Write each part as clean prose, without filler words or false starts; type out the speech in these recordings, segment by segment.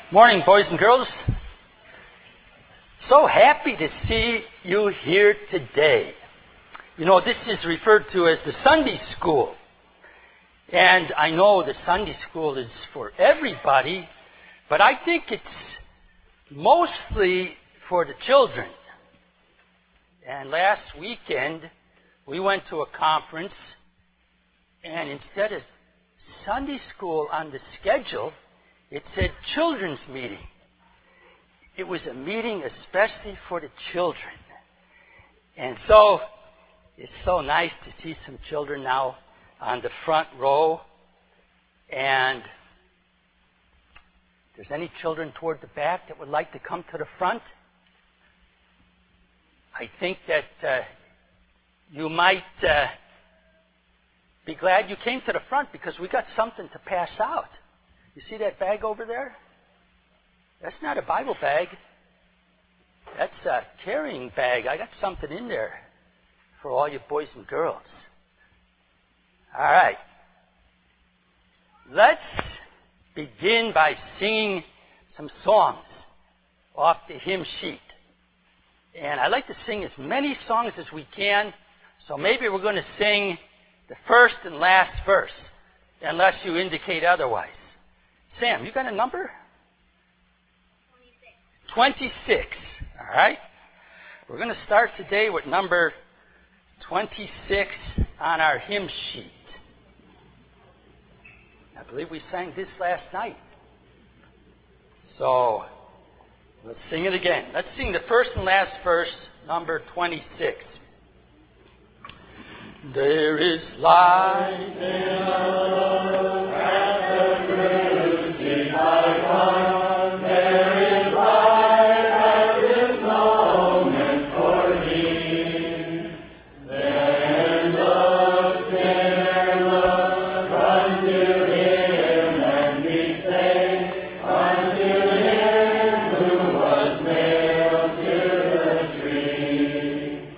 Morning, boys and girls. So happy to see you here today. You know, this is referred to as the Sunday school. And I know the Sunday school is for everybody, but I think it's mostly for the children. And last weekend, we went to a conference, and instead of Sunday school on the schedule, it said children's meeting. It was a meeting especially for the children. And so, it's so nice to see some children now on the front row. And if there's any children toward the back that would like to come to the front, I think that you might be glad you came to the front because we got something to pass out. You see that bag over there? That's not a Bible bag. That's a carrying bag. I got something in there for all you boys and girls. All right. Let's begin by singing some songs off the hymn sheet. And I like to sing as many songs as we can, so maybe we're going to sing the first and last verse, unless you indicate otherwise. Sam, you got a number? 26. All right. We're going to start today with number 26 on our hymn sheet. I believe we sang this last night. So, let's sing it again. Let's sing the first and last verse, number 26. There is light in love at the crucified one. There is light at this moment for me. Then the sinner look unto him and be saved, unto him who was nailed to the tree.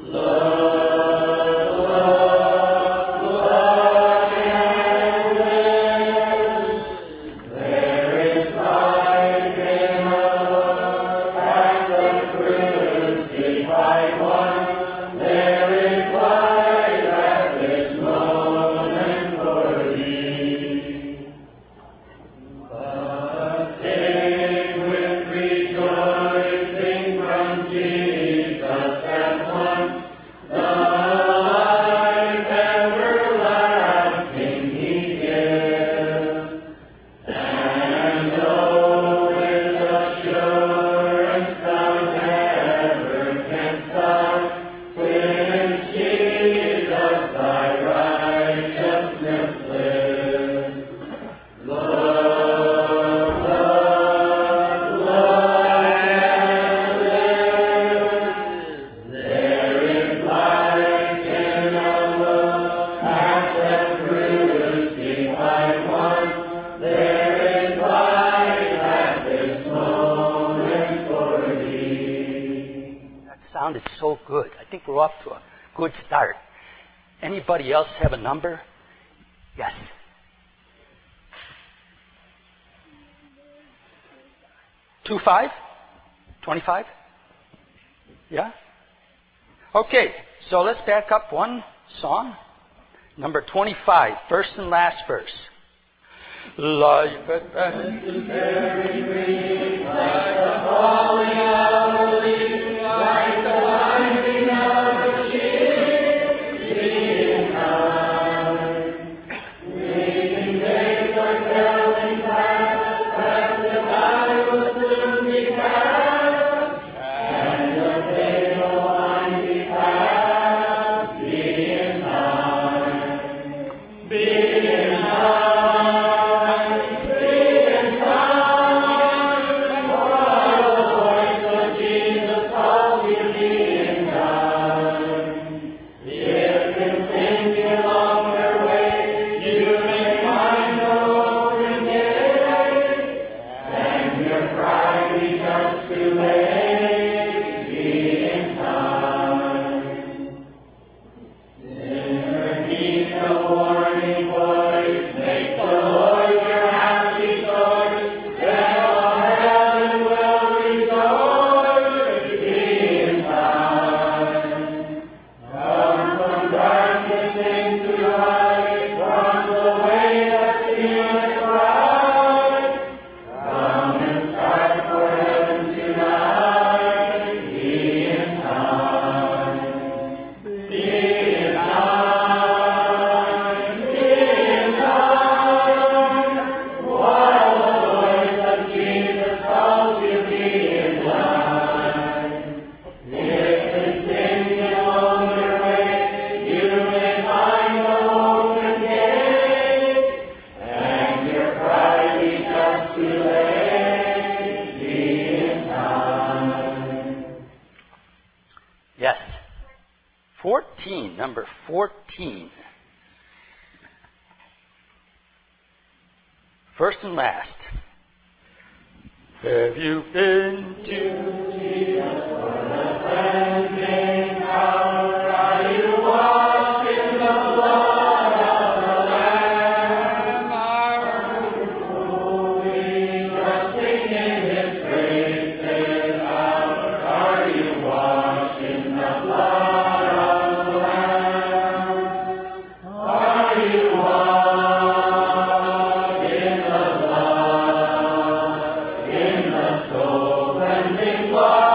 Sounded so good. I think we're off to a good start. Anybody else have a number? Yes. 25? 25? Yeah? Okay, so let's back up one song. Number 25, first and last verse. Life at best is very brief, like the falling of a leaf, like the blinding of a sheep, fleeting time. Fleeting days are sailing fast, but the die will soon be cast, and the fatal line be passed. Be in time. Be in time. Be in time. For the voice of 14, number 14. First and last. Have you been to Jesus for the cleansing power? Are you washed in the blood of the Lamb? Are you fully trusting in His grace and power? Are you washed in the blood of the Lamb? Are you washed in the blood, in the soul cleansing blood?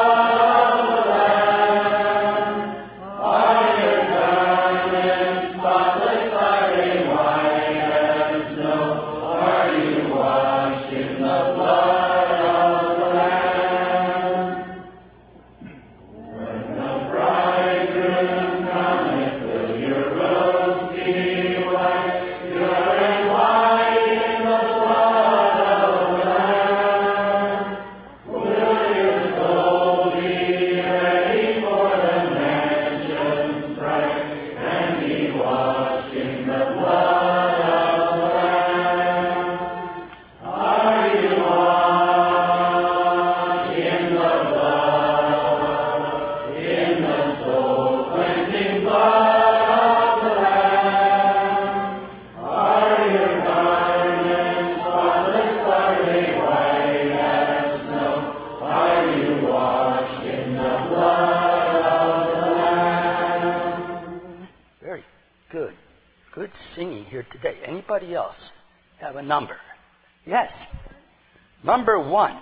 Good singing here today. Anybody else have a number? Yes. Number 1.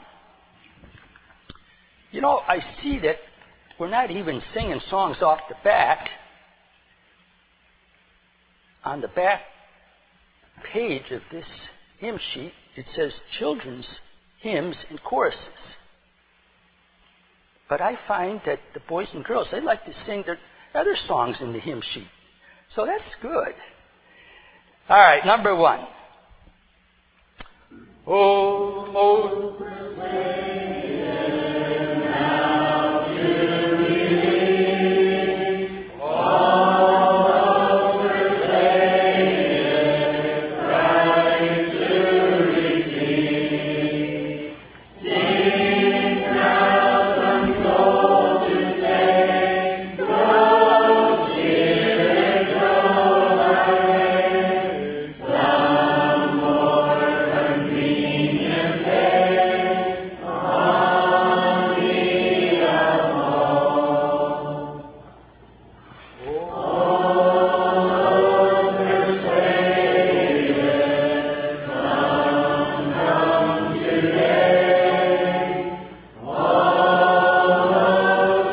You know, I see that we're not even singing songs off the bat. On the back page of this hymn sheet, it says children's hymns and choruses. But I find that the boys and girls, they like to sing their other songs in the hymn sheet. So that's good. All right, number 1. Oh, most persuaded now to believe, almost persuaded Christ to receive. Sing now some soul to say, go, Spirit, go thy way. Some more convenient day on the almost. Almost persuaded, come today. Almost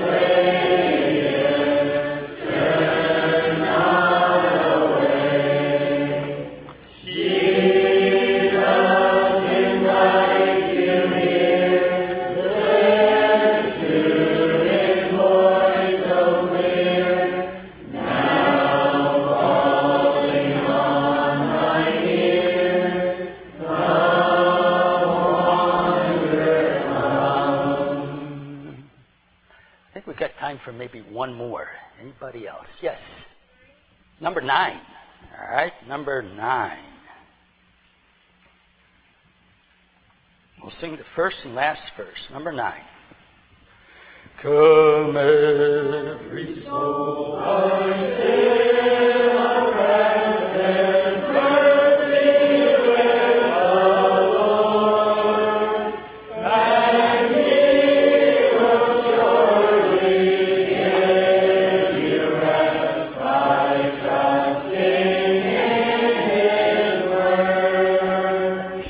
persuaded, turn not away. Jesus invites you here, listen to His voice so clear, now calling on thine ear. Come, wanderer, come. I think we've got time for maybe one more. Anybody else? Yes. Number 9. All right, number 9. We'll sing the first and last verse. Number 9. Come every soul, I say, our present mercy with the Lord, and He will surely give you rest by trusting in His word.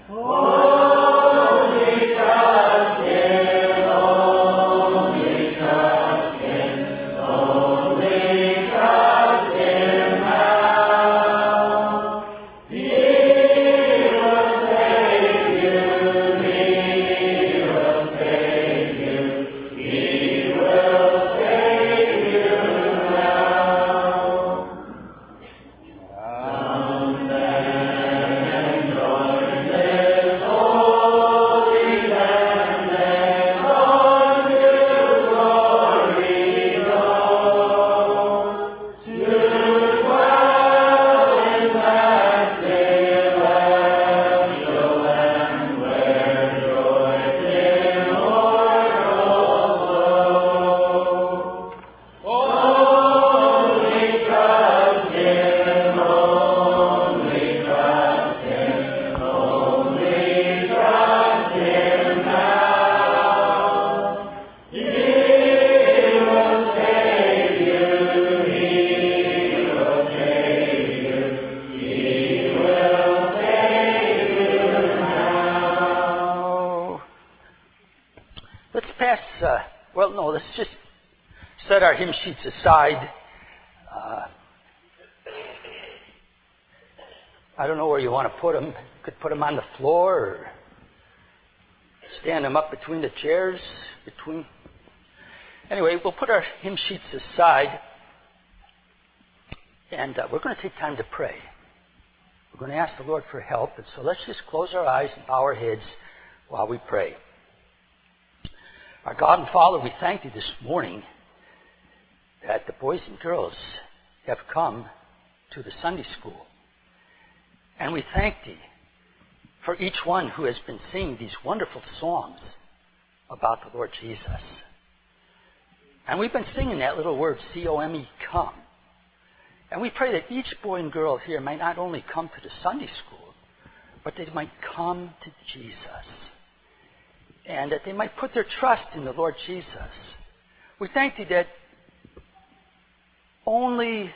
Only trust Him, only trust Him, only trust pass, let's just set our hymn sheets aside. I don't know where you want to put them. You could put them on the floor or stand them up between the chairs. Anyway, we'll put our hymn sheets aside, and we're going to take time to pray. We're going to ask the Lord for help, and so let's just close our eyes and bow our heads while we pray. Our God and Father, we thank Thee this morning that the boys and girls have come to the Sunday school. And we thank Thee for each one who has been singing these wonderful songs about the Lord Jesus. And we've been singing that little word, C-O-M-E, come. And we pray that each boy and girl here might not only come to the Sunday school, but they might come to Jesus. And that they might put their trust in the Lord Jesus. We thank Thee that only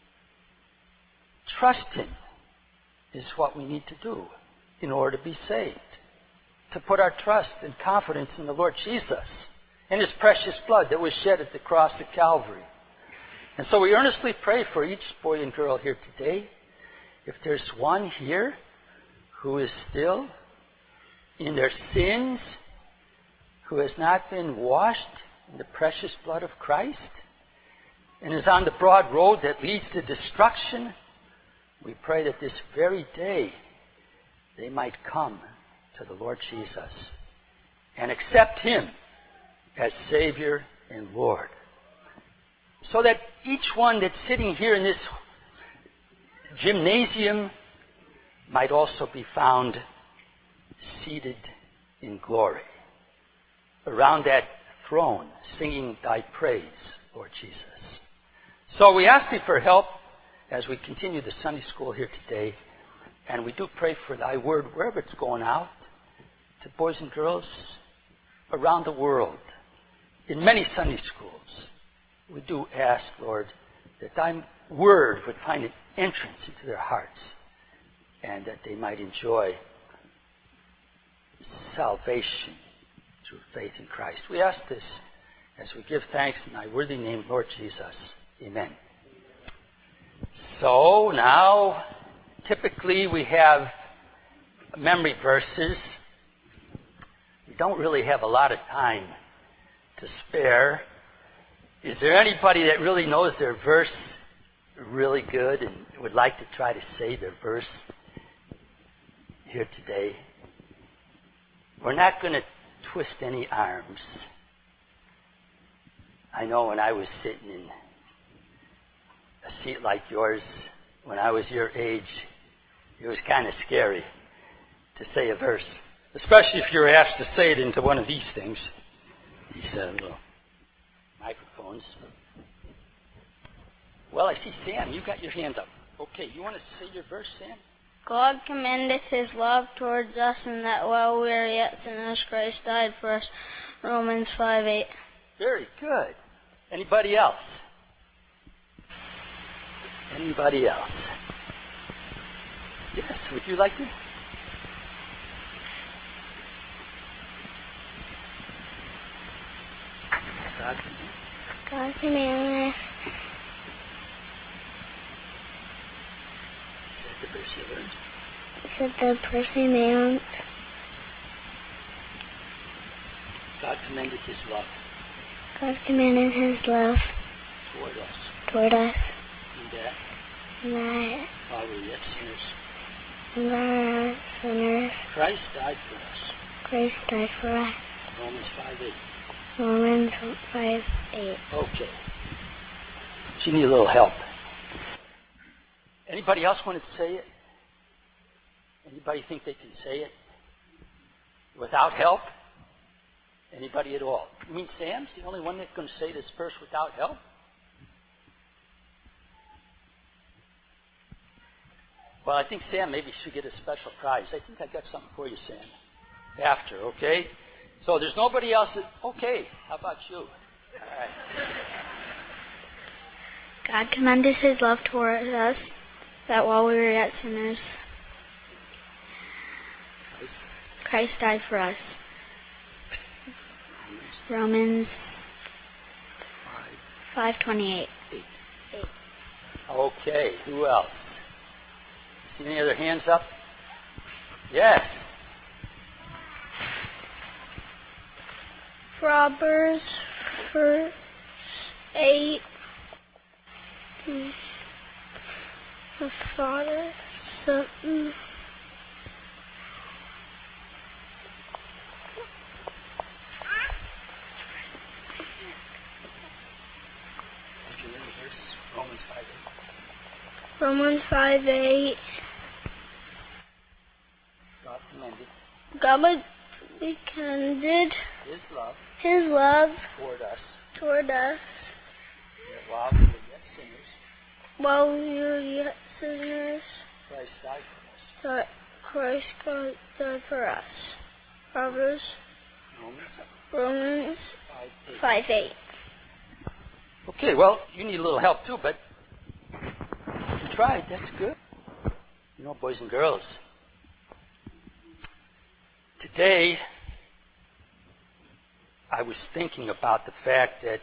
trusting is what we need to do in order to be saved. To put our trust and confidence in the Lord Jesus and His precious blood that was shed at the cross of Calvary. And so we earnestly pray for each boy and girl here today. If there's one here who is still in their sins, who has not been washed in the precious blood of Christ, and is on the broad road that leads to destruction, we pray that this very day they might come to the Lord Jesus and accept Him as Savior and Lord. So that each one that's sitting here in this gymnasium might also be found seated in glory around that throne, singing Thy praise, Lord Jesus. So we ask Thee for help as we continue the Sunday school here today. And we do pray for Thy word wherever it's going out to boys and girls around the world, in many Sunday schools. We do ask, Lord, that Thy word would find an entrance into their hearts and that they might enjoy salvation through faith in Christ. We ask this as we give thanks in Thy worthy name, Lord Jesus. Amen. So now, typically we have memory verses. We don't really have a lot of time to spare. Is there anybody that really knows their verse really good and would like to try to say their verse here today? We're not going to twist any arms. I know when I was sitting in a seat like yours, when I was your age, it was kind of scary to say a verse, especially if you're asked to say it into one of these things, these little microphones. Well, I see Sam, you got your hand up. Okay, you want to say your verse, Sam? God commendeth His love towards us, and that while we are yet sinners, Christ died for us. Romans 5:8. Very good. Anybody else? Anybody else? Yes, would you like to? God commandeth. Is that the verse you learned? Is it the perseverance? God commended His love God commandeth His love toward us. toward us. And that That while we were yet sinners, the sinners, Christ died for us. Christ died for us. Romans 5:8. Romans 5:8. Okay. So you need a little help. Anybody else want to say it? Anybody think they can say it without help? Anybody at all? You mean Sam's the only one that's going to say this verse without help? Well, I think Sam maybe should get a special prize. I think I got something for you, Sam. After, okay? So there's nobody else that... Okay, how about you? All right. God commendeth His love toward us, that while we were yet sinners, Christ died for us. Romans 5:28. 8. Okay, who else? See any other hands up? Yes. Proverbs 8. The Father, Son. Did you read the verse? Romans 5:8. Romans 5:8. God commended His love toward us while we were yet sinners. Christ died for us. Romans 5:8. Okay, well, you need a little help too, but you tried. That's good. You know, boys and girls, today I was thinking about the fact that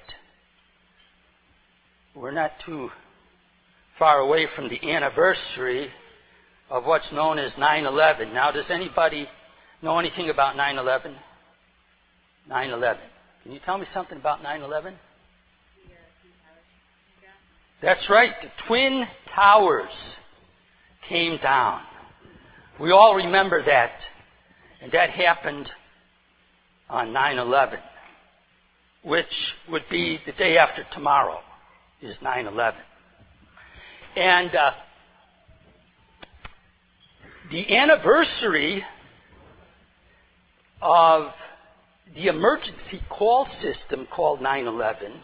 we're not too far away from the anniversary of what's known as 9/11. Now, does anybody know anything about 9/11? 9/11. Can you tell me something about 9/11? That's right. The Twin Towers came down. We all remember that. And that happened on 9/11, which would be the day after tomorrow is 9/11. And the anniversary of the emergency call system called 9/11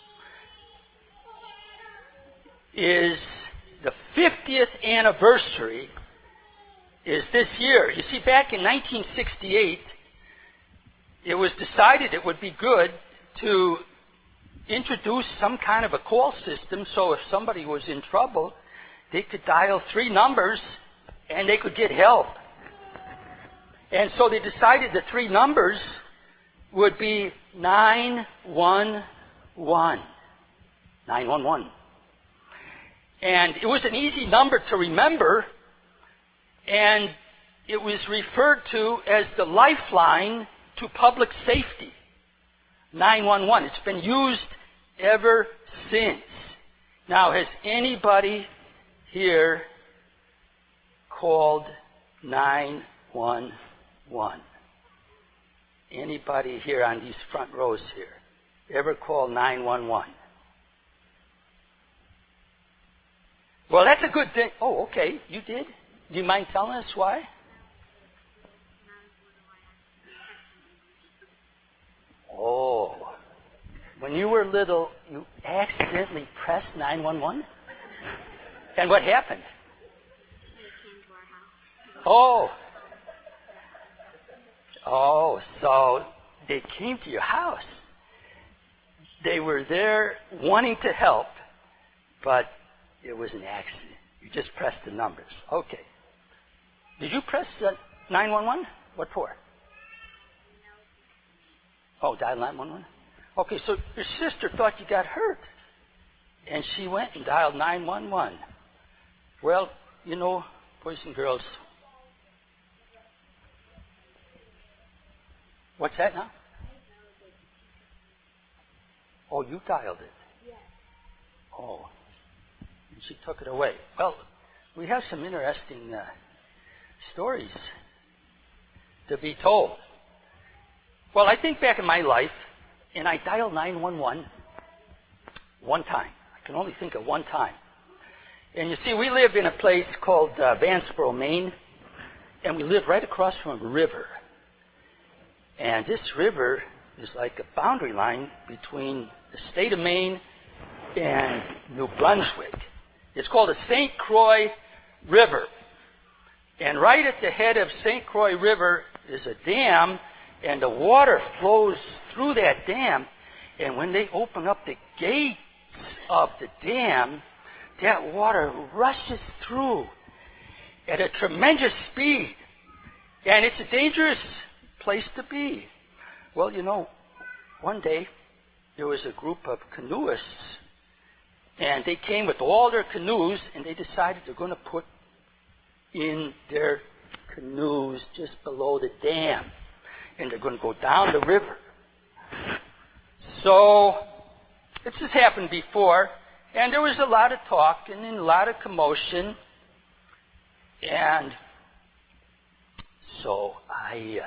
is the 50th anniversary is this year. You see, back in 1968, it was decided it would be good to introduce some kind of a call system so if somebody was in trouble, they could dial 3 numbers and they could get help. And so they decided the 3 numbers would be 911. 911. And it was an easy number to remember, and it was referred to as the lifeline to public safety. 911. It's been used ever since. Now, has anybody here called 911? Anybody here on these front rows here ever called 911? Well, that's a good thing. Oh, okay, you did? Do you mind telling us why? Oh, when you were little, you accidentally pressed 911? And what happened? Oh. Oh, so they came to your house. They were there wanting to help, but it was an accident. You just pressed the numbers. Okay. Did you press 911? What for? Oh, dial 911? Okay, so your sister thought you got hurt. And she went and dialed 911. Well, you know, boys and girls. What's that now? Oh, you dialed it? Yes. Oh. And she took it away. Well, we have some interesting stories to be told. Well, I think back in my life, and I dialed 911 one time. I can only think of one time. And you see, we live in a place called Vanceboro, Maine, and we live right across from a river. And this river is like a boundary line between the state of Maine and New Brunswick. It's called the St. Croix River. And right at the head of St. Croix River is a dam, and the water flows through that dam. And when they open up the gates of the dam, that water rushes through at a tremendous speed. And it's a dangerous place to be. Well, you know, one day there was a group of canoeists, and they came with all their canoes, and they decided they're going to put in their canoes just below the dam, and they're going to go down the river. So this has happened before, and there was a lot of talk and a lot of commotion, and so I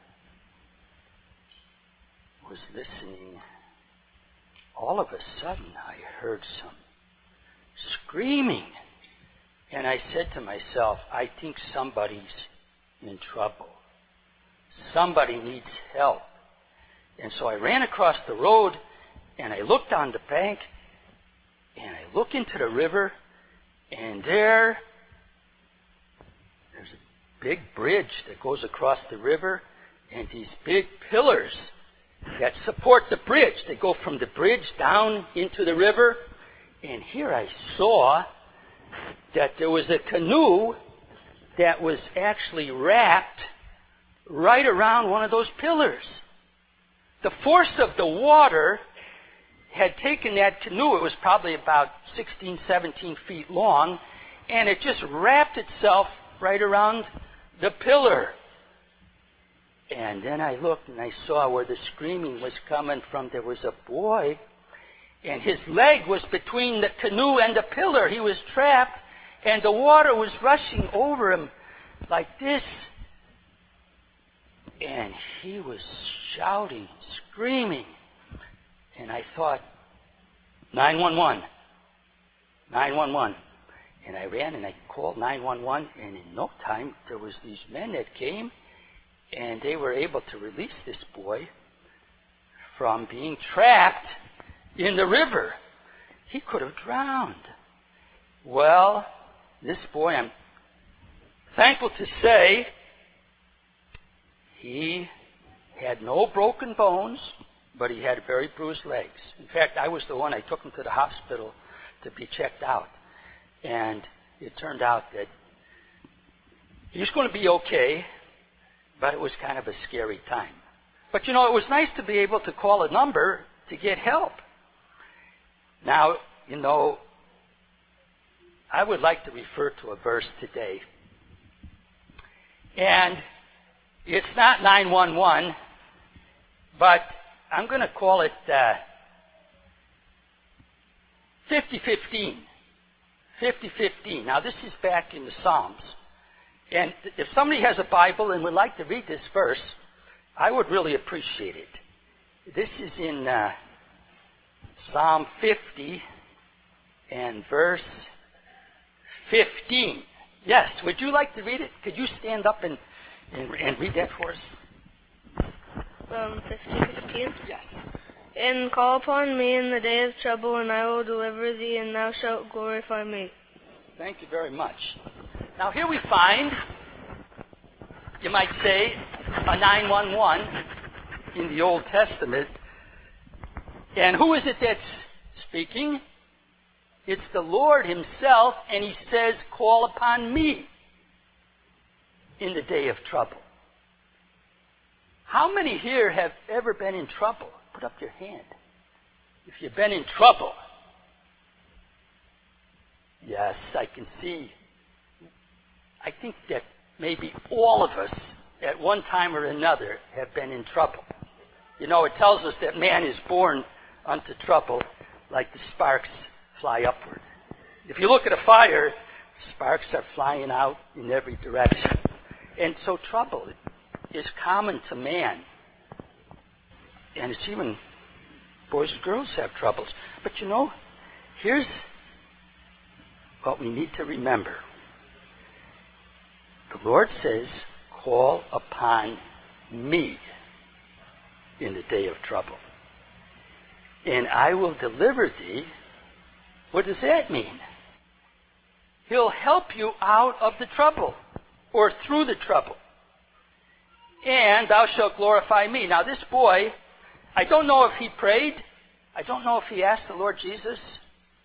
was listening. All of a sudden, I heard some screaming, and I said to myself, I think somebody's in trouble. Somebody needs help. And so I ran across the road, and I looked on the bank, and I look into the river, and there's a big bridge that goes across the river, and these big pillars that support the bridge. They go from the bridge down into the river, and here I saw that there was a canoe that was actually wrapped right around one of those pillars. The force of the water had taken that canoe, it was probably about 16, 17 feet long, and it just wrapped itself right around the pillar. And then I looked and I saw where the screaming was coming from. There was a boy, and his leg was between the canoe and the pillar. He was trapped, and the water was rushing over him like this. And he was shouting, screaming. And I thought, 911, 911. And I ran and I called 911, and in no time there was these men that came, and they were able to release this boy from being trapped in the river. He could have drowned. Well, this boy, I'm thankful to say, he had no broken bones, but he had very bruised legs. In fact, I was the one, I took him to the hospital to be checked out. And it turned out that he was going to be okay, but it was kind of a scary time. But it was nice to be able to call a number to get help. Now, I would like to refer to a verse today. And it's not 911, but I'm going to call it 5015. 5015. Now, this is back in the Psalms. And if somebody has a Bible and would like to read this verse, I would really appreciate it. This is in Psalm 50 and verse 15. Yes, would you like to read it? Could you stand up and read that for us? 50:15. Yes. And call upon me in the day of trouble, and I will deliver thee, and thou shalt glorify me. Thank you very much. Now here we find, you might say, a 911 in the Old Testament. And who is it that's speaking? It's the Lord himself, and he says, call upon me in the day of trouble. How many here have ever been in trouble? Put up your hand. If you've been in trouble. Yes, I can see. I think that maybe all of us at one time or another have been in trouble. It tells us that man is born unto trouble like the sparks fly upward. If you look at a fire, sparks are flying out in every direction. And so trouble is common to man. And it's even boys and girls have troubles. But here's what we need to remember. The Lord says, call upon me in the day of trouble, and I will deliver thee. What does that mean? He'll help you out of the trouble, or through the trouble. And thou shalt glorify me. Now this boy, I don't know if he prayed. I don't know if he asked the Lord Jesus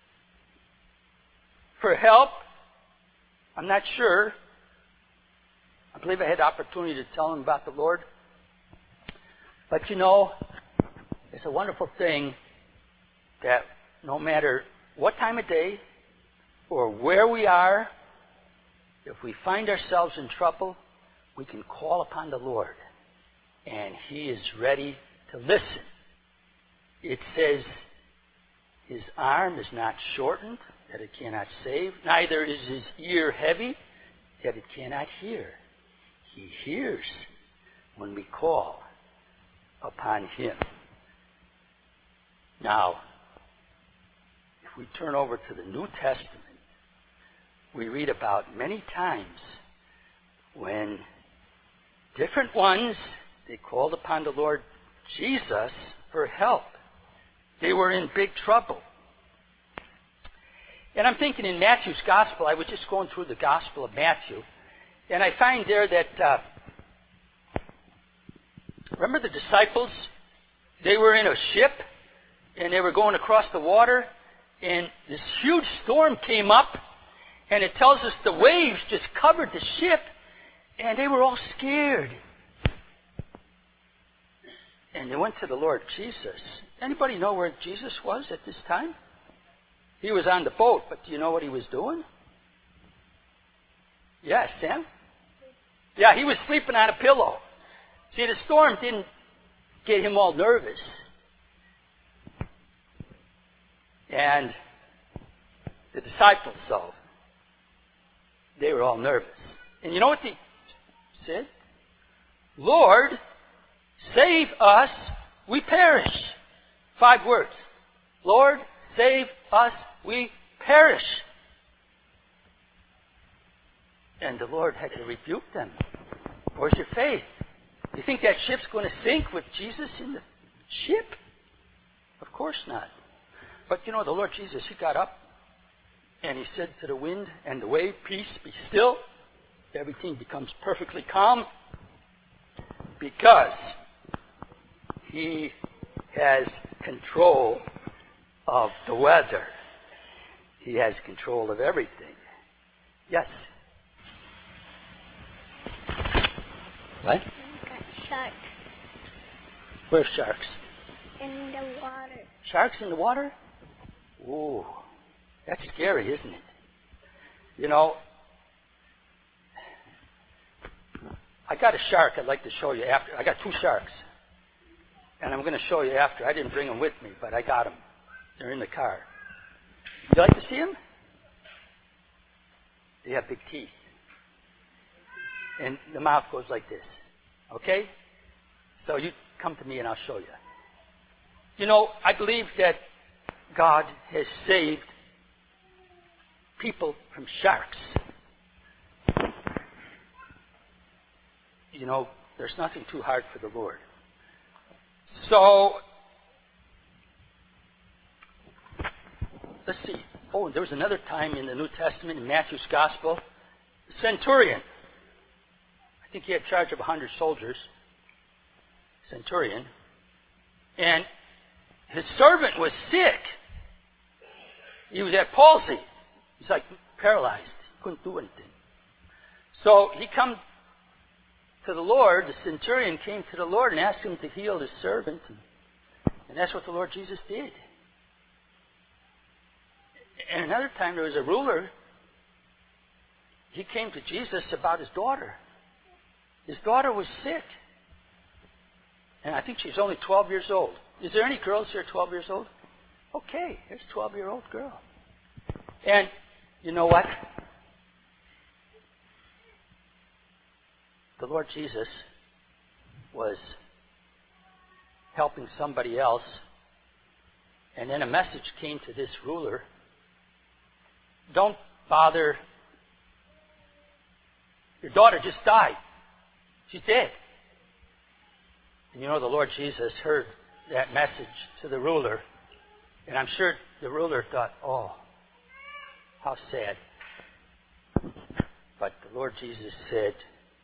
for help. I'm not sure. I believe I had the opportunity to tell him about the Lord. But It's a wonderful thing that no matter what time of day or where we are, if we find ourselves in trouble, we can call upon the Lord, and He is ready to listen. It says, His arm is not shortened, that it cannot save, neither is His ear heavy, that it cannot hear. He hears when we call upon Him. Now, if we turn over to the New Testament, we read about many times when different ones, they called upon the Lord Jesus for help. They were in big trouble. And I'm thinking in Matthew's Gospel, I was just going through the Gospel of Matthew, and I find there that, remember the disciples? They were in a ship, and they were going across the water, and this huge storm came up, and it tells us the waves just covered the ship, and they were all scared. And they went to the Lord Jesus. Anybody know where Jesus was at this time? He was on the boat, but do you know what He was doing? Yeah, Sam? Yeah, He was sleeping on a pillow. See, the storm didn't get Him all nervous. And the disciples, though, they were all nervous. And you know what they said? Lord, save us, we perish. 5 words. Lord, save us, we perish. And the Lord had to rebuke them. Where's your faith? You think that ship's going to sink with Jesus in the ship? Of course not. But you know, the Lord Jesus, He got up and He said to the wind and the wave, peace, be still. Everything becomes perfectly calm because He has control of the weather. He has control of everything. Yes? What? Got sharks Where's sharks? in the water. Sharks in the water? Ooh, that's scary, isn't it? You know, I got a shark I'd like to show you after. I got 2 sharks. And I'm going to show you after. I didn't bring them with me, but I got them. They're in the car. You like to see them? They have big teeth. And the mouth goes like this. Okay? So you come to me and I'll show you. You know, I believe that God has saved people from sharks. You know, there's nothing too hard for the Lord. So, let's see. Oh, there was another time in the New Testament, in Matthew's Gospel, the centurion. I think he had charge of 100 soldiers. Centurion. And his servant was sick. He was at palsy. He's like paralyzed. He couldn't do anything. So he come to the Lord. The centurion came to the Lord and asked Him to heal his servant. And that's what the Lord Jesus did. And another time there was a ruler. He came to Jesus about his daughter. His daughter was sick. And I think she's only 12 years old. Is there any girls here 12 years old? Okay, here's a 12-year-old girl. And you know what? The Lord Jesus was helping somebody else. And then a message came to this ruler. Don't bother. Your daughter just died. She's dead. And you know, the Lord Jesus heard that message to the ruler. And I'm sure the ruler thought, oh, how sad. But the Lord Jesus said,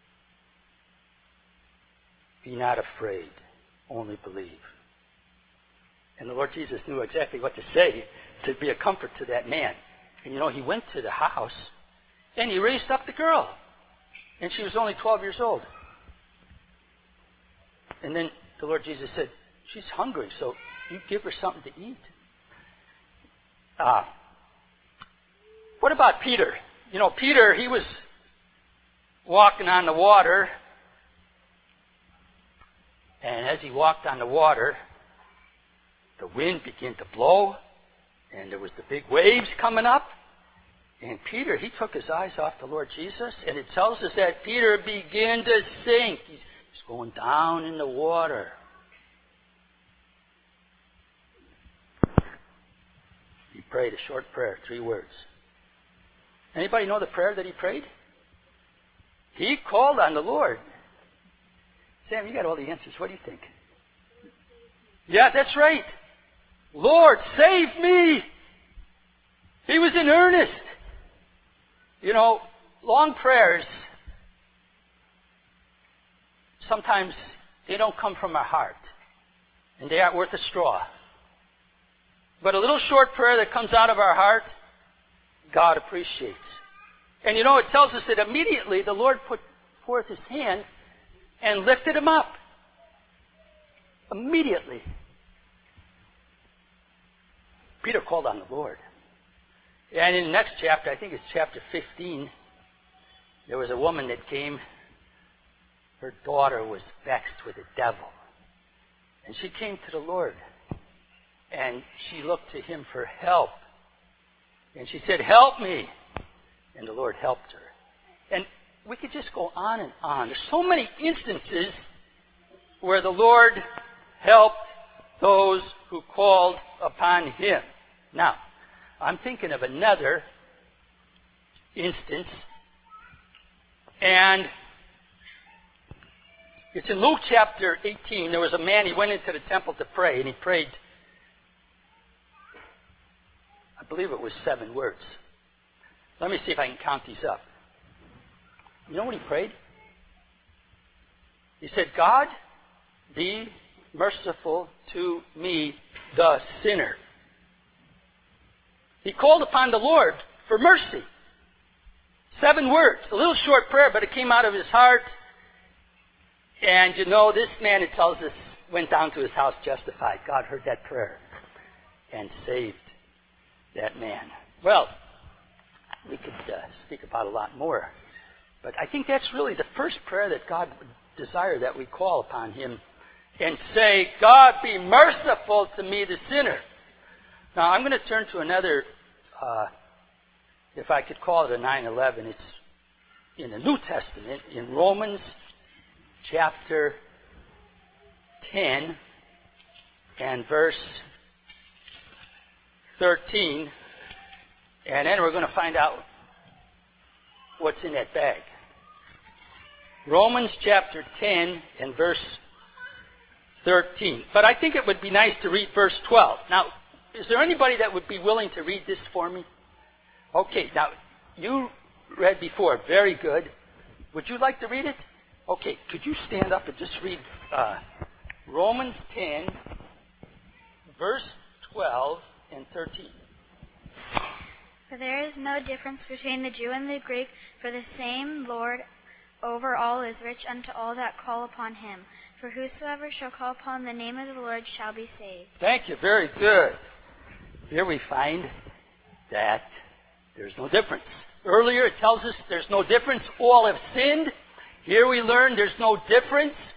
be not afraid, only believe. And the Lord Jesus knew exactly what to say to be a comfort to that man. And you know, he went to the house and he raised up the girl. And she was only 12 years old. And then the Lord Jesus said, she's hungry, so you give her something to eat. What about Peter? You know, Peter, he was walking on the water, and as he walked on the water, the wind began to blow, and there was the big waves coming up. And Peter, he took his eyes off the Lord Jesus, and it tells us that Peter began to sink. He's going down in the water. He prayed a short prayer, 3 words. Anybody know the prayer that he prayed? He called on the Lord. Sam, you got all the answers. What do you think? Yeah, that's right. Lord, save me. He was in earnest. You know, long prayers, sometimes they don't come from our heart. And they aren't worth a straw. But a little short prayer that comes out of our heart, God appreciates. And you know, it tells us that immediately the Lord put forth his hand and lifted him up. Immediately. Peter called on the Lord. And in the next chapter, I think it's chapter 15, there was a woman that came. Her daughter was vexed with a devil. And she came to the Lord. And she looked to him for help. And she said, help me. And the Lord helped her. And we could just go on and on. There's so many instances where the Lord helped those who called upon him. Now, I'm thinking of another instance. And it's in Luke chapter 18. There was a man, he went into the temple to pray, and he prayed, I believe it was 7 words. Let me see if I can count these up. You know what he prayed? He said, God, be merciful to me, the sinner. He called upon the Lord for mercy. 7 words. A little short prayer, but it came out of his heart. And you know, this man, it tells us, went down to his house justified. God heard that prayer and saved that man. Well, we could speak about a lot more. But I think that's really the first prayer that God would desire, that we call upon him and say, God, be merciful to me, the sinner. Now, I'm going to turn to another, if I could call it a 9/11. It's in the New Testament, in Romans chapter 10 and verse 13. And then we're going to find out what's in that bag. Romans chapter 10 and verse 13. But I think it would be nice to read verse 12. Now, is there anybody that would be willing to read this for me? Okay, now, you read before. Very good. Would you like to read it? Okay, could you stand up and just read Romans 10, verse 12 and 13. For there is no difference between the Jew and the Greek, for the same Lord over all is rich unto all that call upon him. For whosoever shall call upon the name of the Lord shall be saved. Thank you. Very good. Here we find that there's no difference. Earlier it tells us there's no difference. All have sinned. Here we learn there's no difference.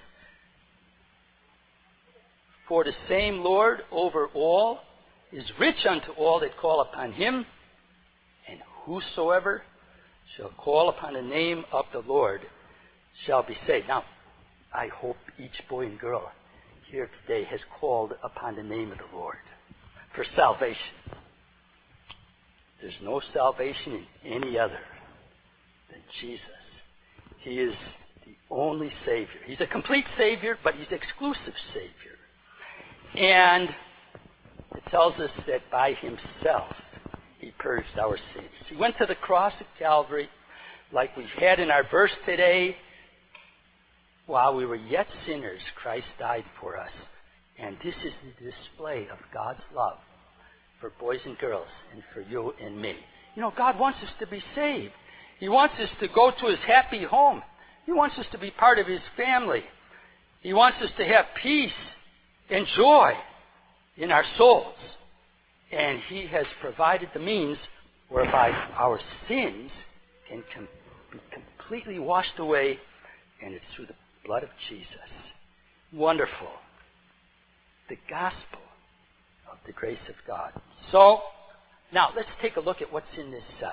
For the same Lord over all is rich unto all that call upon him. And whosoever shall call upon the name of the Lord shall be saved. Now, I hope each boy and girl here today has called upon the name of the Lord for salvation. There's no salvation in any other than Jesus. He is the only Savior. He's a complete Savior, but he's exclusive Savior. And it tells us that by himself he purged our sins. He went to the cross at Calvary, like we've had in our verse today. While we were yet sinners, Christ died for us. And this is the display of God's love for boys and girls and for you and me. You know, God wants us to be saved. He wants us to go to his happy home. He wants us to be part of his family. He wants us to have peace and joy in our souls. And He has provided the means whereby our sins can be completely washed away, and it's through the blood of Jesus. Wonderful. The gospel of the grace of God. So, now let's take a look at what's in this.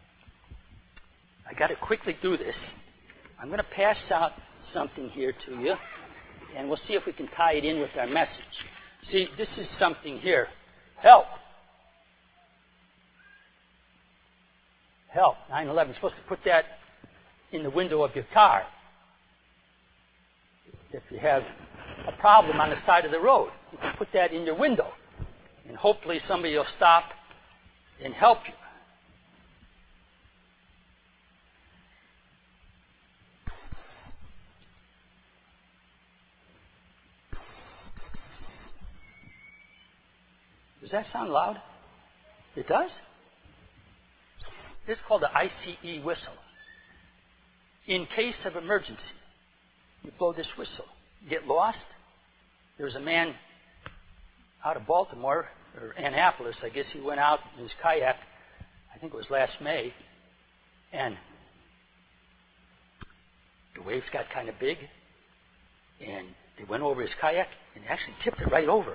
I got to quickly do this. I'm going to pass out something here to you, and we'll see if we can tie it in with our message. See, this is something here. Help. Help. 9/11. You're supposed to put that in the window of your car. If you have a problem on the side of the road, you can put that in your window, and hopefully somebody will stop and help you. Does that sound loud? It does? This is called the ICE whistle. In case of emergency, you blow this whistle. You get lost. There was a man out of Baltimore, or Annapolis, I guess he went out in his kayak, I think it was last May, and the waves got kind of big, and they went over his kayak and actually tipped it right over.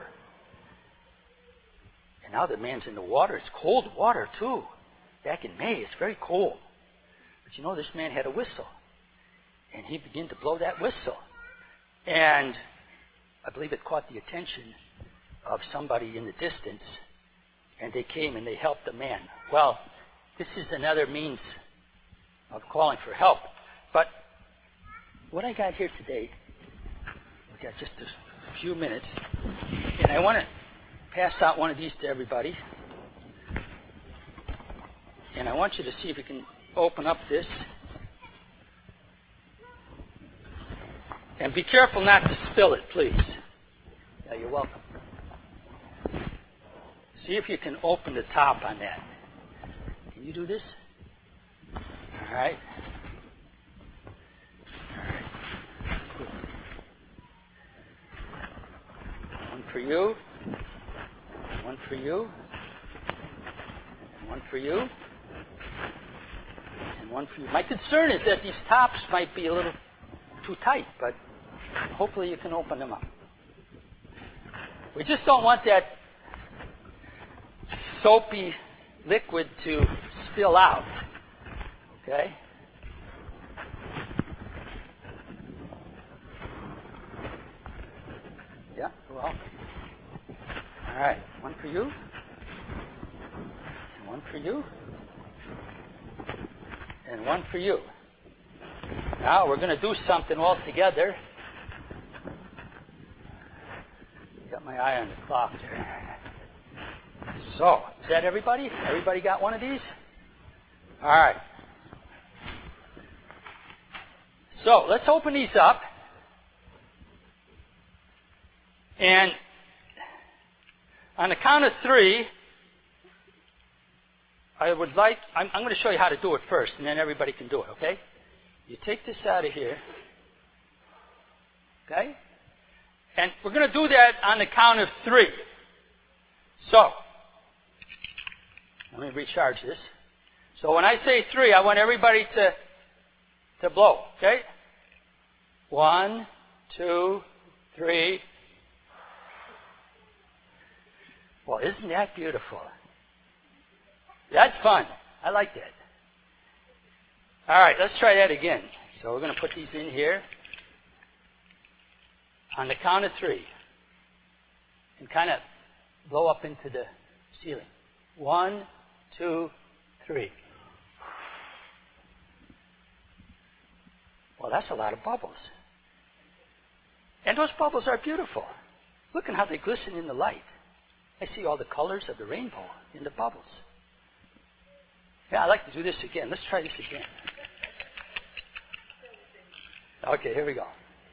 And now the man's in the water. It's cold water, too. Back in May, it's very cold. But you know, this man had a whistle. And he began to blow that whistle. And I believe it caught the attention of somebody in the distance. And they came and they helped the man. Well, this is another means of calling for help. But what I got here today, we got just a few minutes. And I want to pass out one of these to everybody. And I want you to see if you can open up this. And be careful not to spill it, please. Yeah, you're welcome. See if you can open the top on that. Can you do this? All right. One for you. One for you. And one for you. And one for you. My concern is that these tops might be a little too tight, but hopefully you can open them up. We just don't want that soapy liquid to spill out. Okay? Yeah, well. All right, one for you. And one for you. And one for you. Now we're going to do something all together. Got my eye on the clock there. So, is that everybody? Everybody got one of these? All right. So, let's open these up. And on the count of 3, I'm going to show you how to do it first, and then everybody can do it, okay? You take this out of here. Okay? And we're going to do that on the count of 3. So, let me recharge this. So when I say 3, I want everybody to blow. Okay? 1, 2, 3. Well, isn't that beautiful? That's fun. I like that. All right, let's try that again. So we're going to put these in here. On the count of 3. And kind of blow up into the ceiling. 1, 2, 3. Well, that's a lot of bubbles. And those bubbles are beautiful. Look at how they glisten in the light. I see all the colors of the rainbow in the bubbles. Yeah, I'd like to do this again. Let's try this again. Okay, here we go.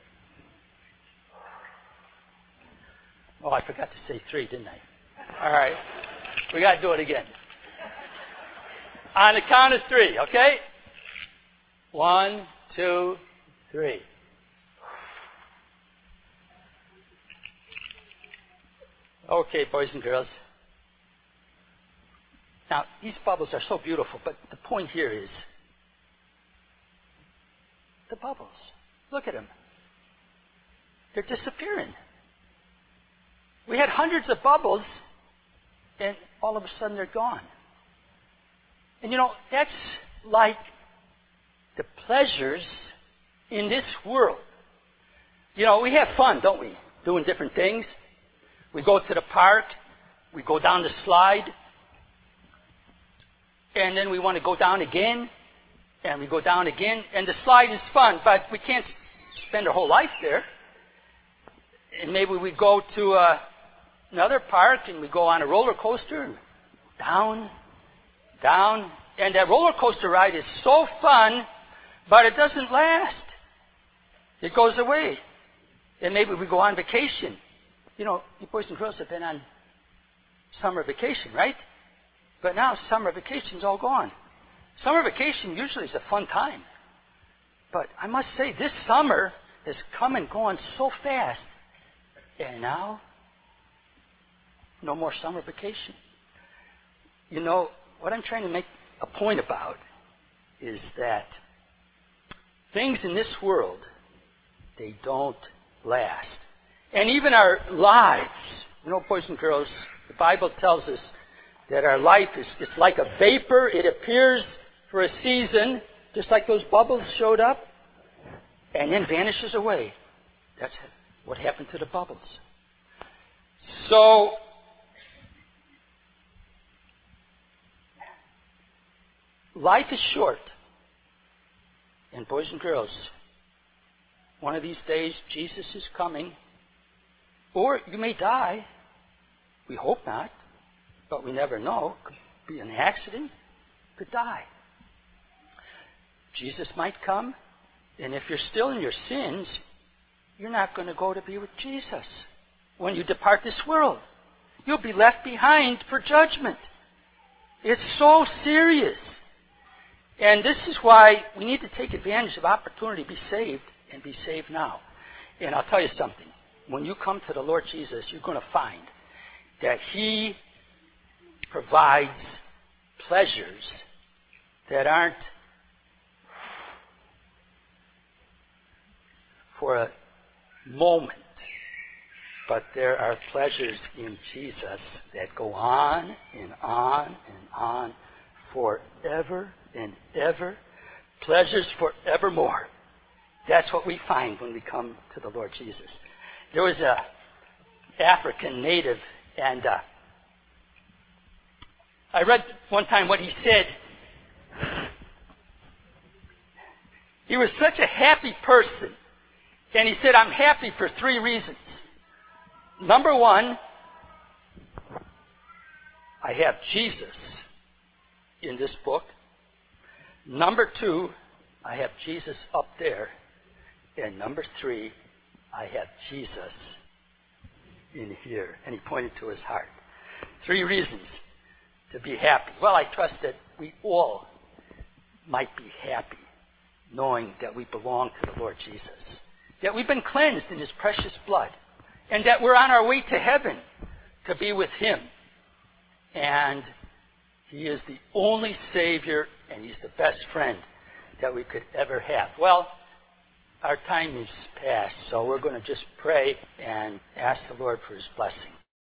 Oh, I forgot to say 3, didn't I? All right. We got to do it again. On the count of 3, okay? 1, 2, 3. Okay, boys and girls. Now, these bubbles are so beautiful, but the point here is the bubbles. Look at them. They're disappearing. We had hundreds of bubbles, and all of a sudden they're gone. And you know, that's like the pleasures in this world. You know, we have fun, don't we? Doing different things. We go to the park, we go down the slide, and then we want to go down again, and we go down again, and the slide is fun, but we can't spend our whole life there. And maybe we go to another park, and we go on a roller coaster, and down, down, and that roller coaster ride is so fun, but it doesn't last. It goes away. And maybe we go on vacation. You know, you boys and girls have been on summer vacation, right? But now summer vacation's all gone. Summer vacation usually is a fun time. But I must say, this summer has come and gone so fast. And now, no more summer vacation. You know, what I'm trying to make a point about is that things in this world, they don't last. And even our lives, you know, boys and girls, the Bible tells us that our life it's like a vapor. It appears for a season, just like those bubbles showed up, and then vanishes away. That's what happened to the bubbles. So, life is short. And boys and girls, one of these days, Jesus is coming. Or you may die. We hope not. But we never know. Could be an accident. Could die. Jesus might come. And if you're still in your sins, you're not going to go to be with Jesus when you depart this world. You'll be left behind for judgment. It's so serious. And this is why we need to take advantage of opportunity to be saved and be saved now. And I'll tell you something. When you come to the Lord Jesus, you're going to find that He provides pleasures that aren't for a moment, but there are pleasures in Jesus that go on and on and on forever and ever. Pleasures forevermore. That's what we find when we come to the Lord Jesus. There was a African native, and I read one time what he said. He was such a happy person. And he said, I'm happy for 3 reasons. Number 1, I have Jesus in this book. Number 2, I have Jesus up there. And number 3, I have Jesus in here. And he pointed to his heart. 3 reasons to be happy. Well, I trust that we all might be happy knowing that we belong to the Lord Jesus. That we've been cleansed in His precious blood. And that we're on our way to heaven to be with Him. And He is the only Savior, and He's the best friend that we could ever have. Well, our time is past, so we're going to just pray and ask the Lord for His blessing.